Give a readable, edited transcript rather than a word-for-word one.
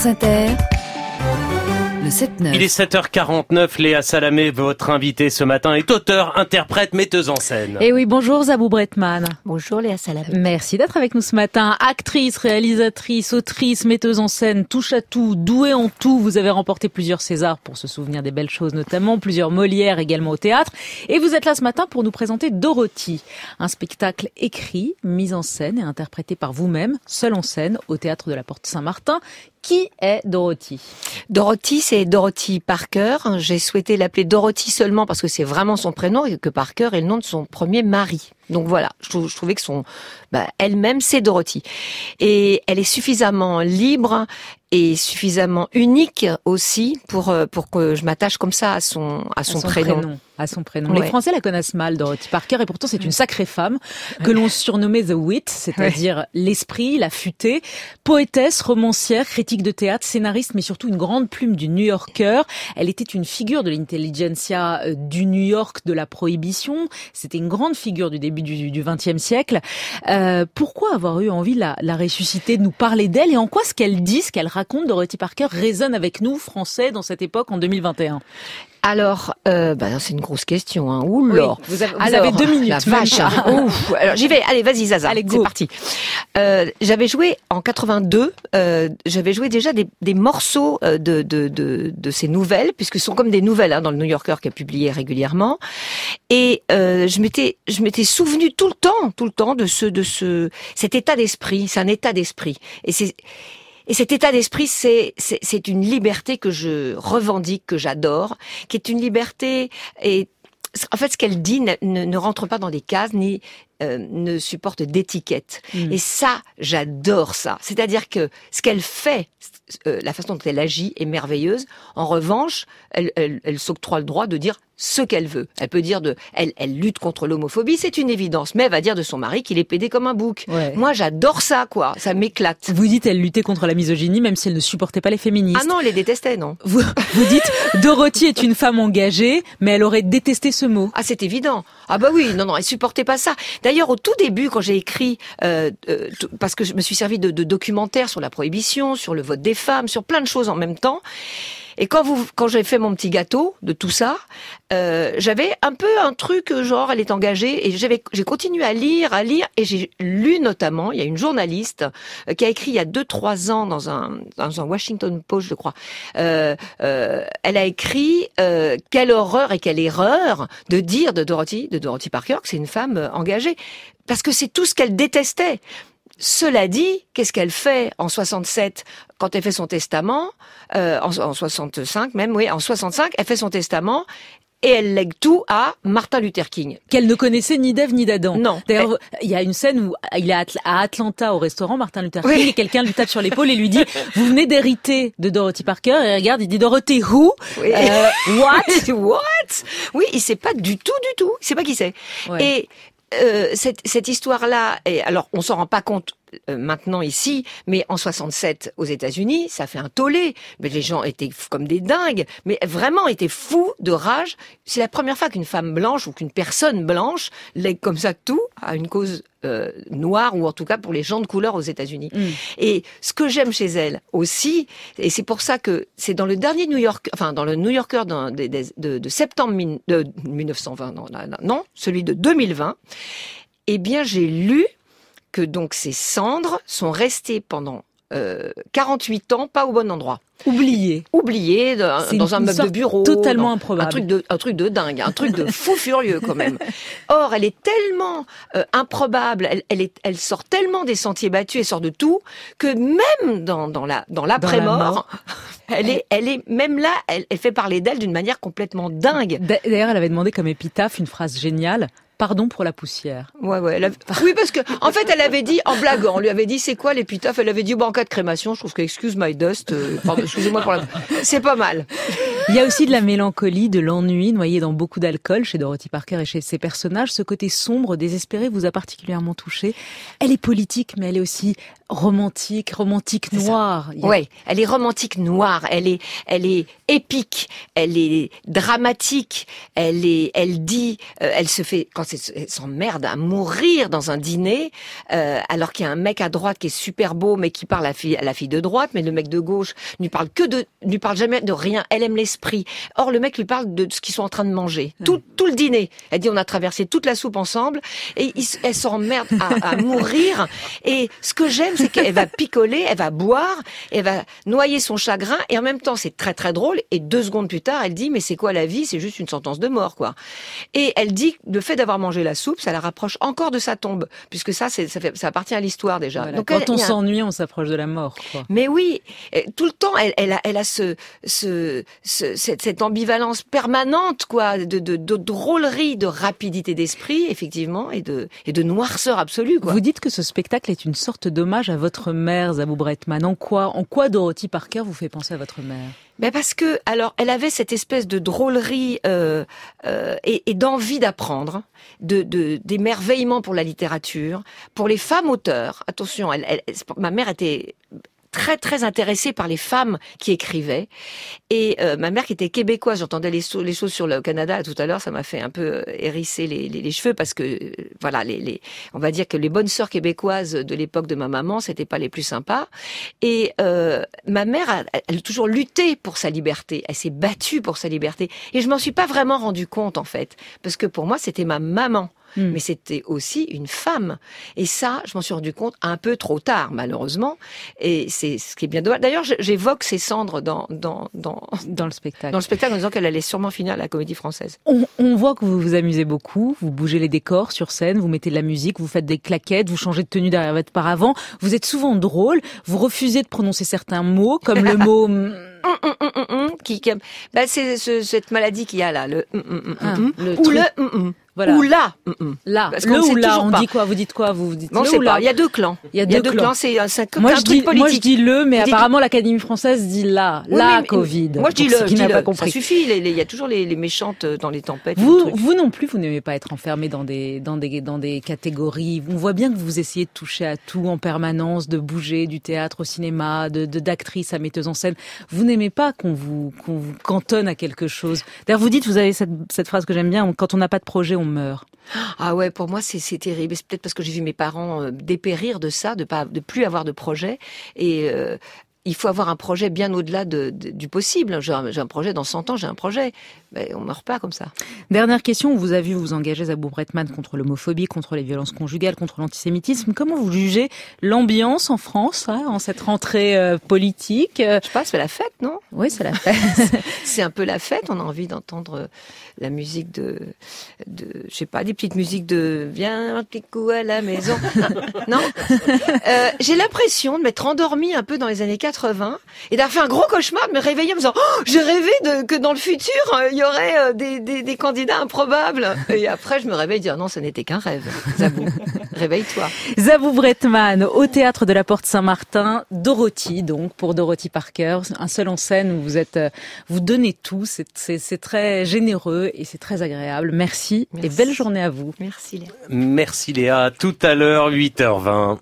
France Inter, le 7-9. Il est 7h49, Léa Salamé, votre invitée ce matin, est auteure, interprète, metteuse en scène. Et oui, bonjour Zabou Bretman. Bonjour Léa Salamé. Merci d'être avec nous ce matin. Actrice, réalisatrice, autrice, metteuse en scène, touche à tout, douée en tout. Vous avez remporté plusieurs Césars pour se souvenir des belles choses notamment, plusieurs Molières également au théâtre. Et vous êtes là ce matin pour nous présenter Dorothy, un spectacle écrit, mis en scène et interprété par vous-même, seule en scène, au théâtre de la Porte Saint-Martin. Qui est Dorothy ? Dorothy, c'est Dorothy Parker. J'ai souhaité l'appeler Dorothy seulement parce que c'est vraiment son prénom et que Parker est le nom de son premier mari. Donc voilà, je trouvais que elle-même, c'est Dorothy. Et elle est suffisamment libre et suffisamment unique aussi pour que je m'attache comme ça à son prénom. À son prénom. Ouais. Les Français la connaissent mal, Dorothy Parker, et pourtant c'est une sacrée femme que l'on surnommait The Wit, c'est-à-dire l'esprit, la futée, poétesse, romancière, critique de théâtre, scénariste, mais surtout une grande plume du New Yorker. Elle était une figure de l'intelligentsia du New York de la Prohibition. C'était une grande figure du début du XXe siècle. Pourquoi avoir eu envie de la ressusciter, de nous parler d'elle, et en quoi ce qu'elle dit, ce qu'elle raconte, Dorothy Parker, résonne avec nous, Français, dans cette époque, en 2021? Alors, c'est une grosse question, hein. Ouh là. Oui, vous avez 2 minutes. La vache. Ouf. Alors j'y vais. Allez, vas-y, Zaza. Allez, go. C'est parti. J'avais joué en 82. J'avais joué déjà des morceaux de ces nouvelles, puisque ce sont comme des nouvelles dans le New Yorker qui est publié régulièrement. Et je m'étais souvenu tout le temps de cet état d'esprit. C'est un état d'esprit. Et cet état d'esprit, c'est une liberté que je revendique, que j'adore, qui est une liberté. Et en fait, ce qu'elle dit ne rentre pas dans des cases ni ne supporte d'étiquette. Et ça, j'adore ça. C'est-à-dire que ce qu'elle fait, la façon dont elle agit est merveilleuse. En revanche, elle s'octroie le droit de dire ce qu'elle veut. Elle peut dire elle lutte contre l'homophobie, c'est une évidence. Mais elle va dire de son mari qu'il est pédé comme un bouc. Ouais. Moi, j'adore ça, quoi. Ça m'éclate. Vous dites elle luttait contre la misogynie, même si elle ne supportait pas les féministes. Ah non, elle les détestait, non. Vous dites Dorothy est une femme engagée, mais elle aurait détesté ce mot. Ah, c'est évident. Ah bah oui, non, elle supportait pas ça. D'ailleurs, au tout début, quand j'ai écrit, parce que je me suis servi de documentaires sur la prohibition, sur le vote des femmes, sur plein de choses en même temps. Et quand j'ai fait mon petit gâteau de tout ça, j'avais un peu un truc genre elle est engagée, et j'ai continué à lire, et j'ai lu notamment, il y a une journaliste qui a écrit il y a 2-3 ans dans un Washington Post, je crois. Elle a écrit quelle horreur et quelle erreur de dire de Dorothy Parker que c'est une femme engagée, parce que c'est tout ce qu'elle détestait. Cela dit, qu'est-ce qu'elle fait en 67 quand elle fait son testament, en 65 même, oui, en 65, elle fait son testament et elle lègue tout à Martin Luther King. Qu'elle ne connaissait ni d'Ève ni d'Adam. Non. D'ailleurs, il y a une scène où il est à Atlanta au restaurant, Martin Luther King, et quelqu'un lui tape sur l'épaule et lui dit « Vous venez d'hériter de Dorothy Parker ?» Et regarde, il dit « Dorothy who ?» Oui. What? What? Oui, il sait pas du tout. Il sait pas qui c'est. Ouais. Et cette histoire-là, alors on s'en rend pas compte maintenant ici, mais en 67 aux États-Unis, ça fait un tollé. Mais les gens étaient comme des dingues, mais vraiment étaient fous de rage. C'est la première fois qu'une femme blanche ou qu'une personne blanche lègue comme ça tout à une cause noire, ou en tout cas pour les gens de couleur aux États-Unis. Et ce que j'aime chez elle aussi, et c'est pour ça que c'est dans le dernier New York, enfin dans le New Yorker de septembre 1920, non, celui de 2020, eh bien j'ai lu que donc ces cendres sont restées pendant 48 ans pas au bon endroit. Oubliées dans un meuble de bureau. Totalement improbable. Un truc de dingue, un truc de fou furieux quand même. Or, elle est tellement improbable, elle sort tellement des sentiers battus, elle sort de tout, que même dans l'après-mort, elle est même là, elle fait parler d'elle d'une manière complètement dingue. D'ailleurs, elle avait demandé comme épitaphe une phrase géniale. Pardon pour la poussière. Ouais. Oui, parce que, en fait, elle avait dit, en blaguant, on lui avait dit, c'est quoi l'épitaphe? Elle avait dit, en cas de crémation, je trouve que excuse my dust, pardon, excusez-moi pour la... C'est pas mal. Il y a aussi de la mélancolie, de l'ennui, noyé dans beaucoup d'alcool chez Dorothy Parker et chez ses personnages. Ce côté sombre, désespéré vous a particulièrement touché. Elle est politique, mais elle est aussi romantique noire. Ouais, elle est romantique noire, elle est épique, elle est dramatique, elle se fait, quand elle s'emmerde à mourir dans un dîner, alors qu'il y a un mec à droite qui est super beau, mais qui parle à la fille de droite, mais le mec de gauche ne parle jamais de rien. Elle aime l'esprit. Or, le mec lui parle de ce qu'ils sont en train de manger. Tout le dîner. Elle dit, on a traversé toute la soupe ensemble, et elle s'emmerde à mourir. Et ce que j'aime, c'est qu'elle va picoler, elle va boire, elle va noyer son chagrin, et en même temps, c'est très très drôle. Et 2 secondes plus tard, elle dit, mais c'est quoi la vie? C'est juste une sentence de mort, quoi. Et elle dit, le fait d'avoir mangé la soupe, ça la rapproche encore de sa tombe, puisque ça appartient à l'histoire déjà. Voilà, donc quand on s'ennuie, on s'approche de la mort, quoi. Mais oui, tout le temps, elle a cette ambivalence permanente, quoi, de drôlerie, de rapidité d'esprit, effectivement, et de noirceur absolue, quoi. Vous dites que ce spectacle est une sorte d'hommage à votre mère, Zabou Breitman. En quoi Dorothy Parker vous fait penser à votre mère? Ben parce que, alors, elle avait cette espèce de drôlerie et d'envie d'apprendre, d'émerveillement pour la littérature, pour les femmes auteurs. Attention, ma mère était très très intéressée par les femmes qui écrivaient, et ma mère qui était québécoise, j'entendais les choses sur le Canada tout à l'heure, ça m'a fait un peu hérisser les cheveux, parce que voilà, on va dire que les bonnes sœurs québécoises de l'époque de ma maman, c'était pas les plus sympas, et ma mère elle a toujours lutté pour sa liberté, elle s'est battue pour sa liberté, et je m'en suis pas vraiment rendu compte en fait, parce que pour moi c'était ma maman. Mais c'était aussi une femme. Et ça, je m'en suis rendu compte un peu trop tard, malheureusement. Et c'est ce qui est bien dommage. D'ailleurs, j'évoque ses cendres dans le spectacle. Dans le spectacle, en disant qu'elle allait sûrement finir à la Comédie Française. On voit que vous vous amusez beaucoup. Vous bougez les décors sur scène, vous mettez de la musique, vous faites des claquettes, vous changez de tenue derrière votre paravent. Vous êtes souvent drôle. Vous refusez de prononcer certains mots, comme le mot... c'est cette maladie qu'il y a là, le ou le voilà. Ou là. Là. Parce le ou là, on pas. dit quoi? Vous dites quoi? Vous dites non, le c'est ou là? pas. Il y a 2 clans. Il y a deux clans. C'est un truc politique. Moi, je dis le, mais apparemment, l'Académie française dit là. Oui, Covid. Moi, je dis le. Qui n'a pas compris. Ça suffit. Il y a toujours les méchantes dans les tempêtes. Vous non plus, vous n'aimez pas être enfermé dans des catégories. On voit bien que vous essayez de toucher à tout en permanence, de bouger du théâtre au cinéma, d'actrice à metteuse en scène. Vous n'aimez pas qu'on vous cantonne à quelque chose. D'ailleurs, vous dites, vous avez cette phrase que j'aime bien, quand on n'a pas de projet, on meurt. Ah ouais, pour moi c'est terrible. C'est peut-être parce que j'ai vu mes parents dépérir de ça, de plus avoir de projet. Et il faut avoir un projet bien au-delà du possible. J'ai un projet dans 100 ans, j'ai un projet. Ben, on meurt pas comme ça. Dernière question, on vous a vu vous engager, Zabou Breitman, contre l'homophobie, contre les violences conjugales, contre l'antisémitisme. Comment vous jugez l'ambiance en France, en cette rentrée politique? Je sais pas, c'est la fête, non? Oui, c'est la fête. C'est un peu la fête. On a envie d'entendre la musique de je sais pas, des petites musiques de viens un petit coup à la maison. Non. J'ai l'impression de m'être endormie un peu dans les années 80 et d'avoir fait un gros cauchemar, de me réveiller en me disant j'ai rêvé que dans le futur il y aurait des candidats improbables. Et après je me réveille et dire non, ce n'était qu'un rêve. Zabou, réveille-toi. Zabou Breitman au théâtre de la Porte Saint-Martin, Dorothy donc pour Dorothy Parker, un seul en scène où vous donnez tout, c'est très généreux et c'est très agréable. Merci et belle journée à vous. Merci Léa. Merci Léa. Tout à l'heure 8h20.